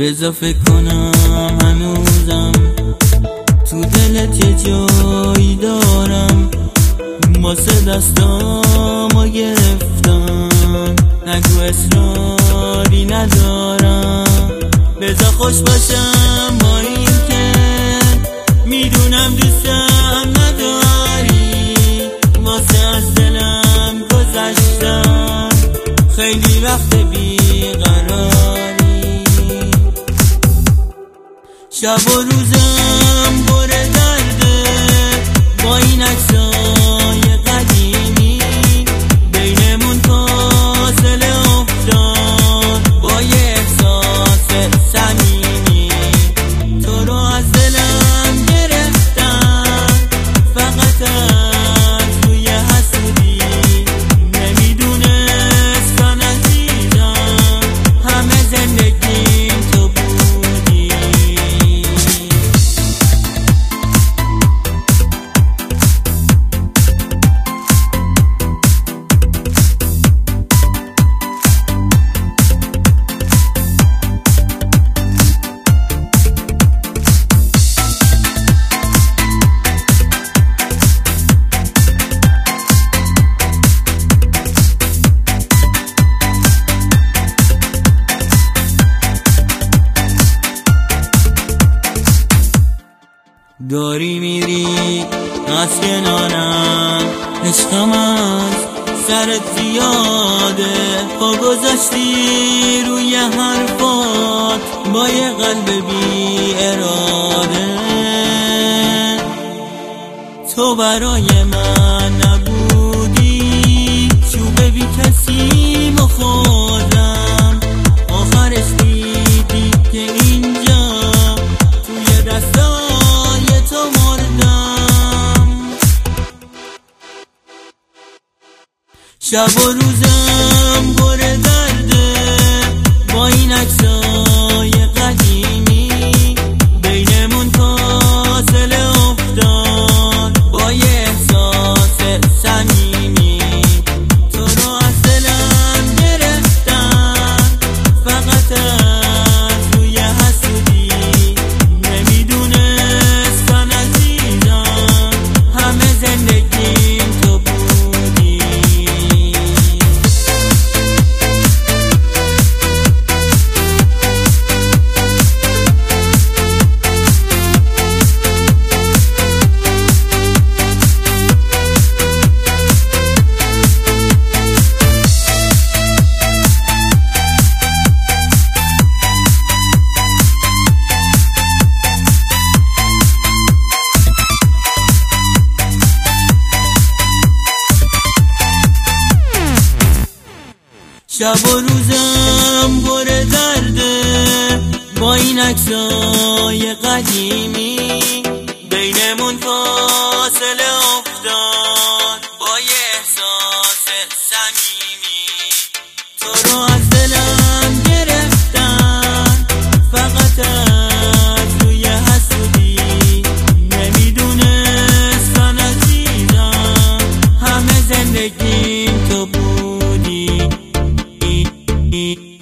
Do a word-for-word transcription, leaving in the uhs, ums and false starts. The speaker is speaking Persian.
بذار فکر کنم هنوزم تو دلت یه جایی دارم، واسه دستامو گرفتم، نگو اصراری ندارم. بذار خوش باشم با این که میدونم دوستم نداری، واسه از دلم گذشتم، خیلی وقت بیقراری. شب و روزم پر درده با این عکسای قدیمی، بینمون فاصله افتاد با یه احساس صمیمی. تو رو از دلم گرفتم فقط از روی حسودی، نمیدونستم عزیزم همه زندگیم تو بودی. داری میری از کنارم، عشقم از سرت زیاده، پا گذاشتی روی حرفات با یه قلب بی اراده. تو برای من نبودی، چوب بی کسی مخورم، آخرش دیدی که اینجا توی دستان تو مردم. شب و روزم پر درده با این عکسای قدیمی، بینمون فاصله افتاد با یه احساس صمیمی. تو رو از دلم گرفتم فقط از روی حسودی، نمیدونه زندگیم تو بودی. شب و روزم پر درده با این عکسای قدیمی، بینمون فاصله افتاد با یه احساس صمیمی. تو رو از دلم گرفتم فقط از روی حسودی، نمیدونستم عزیزم همه زندگیم تو بودی.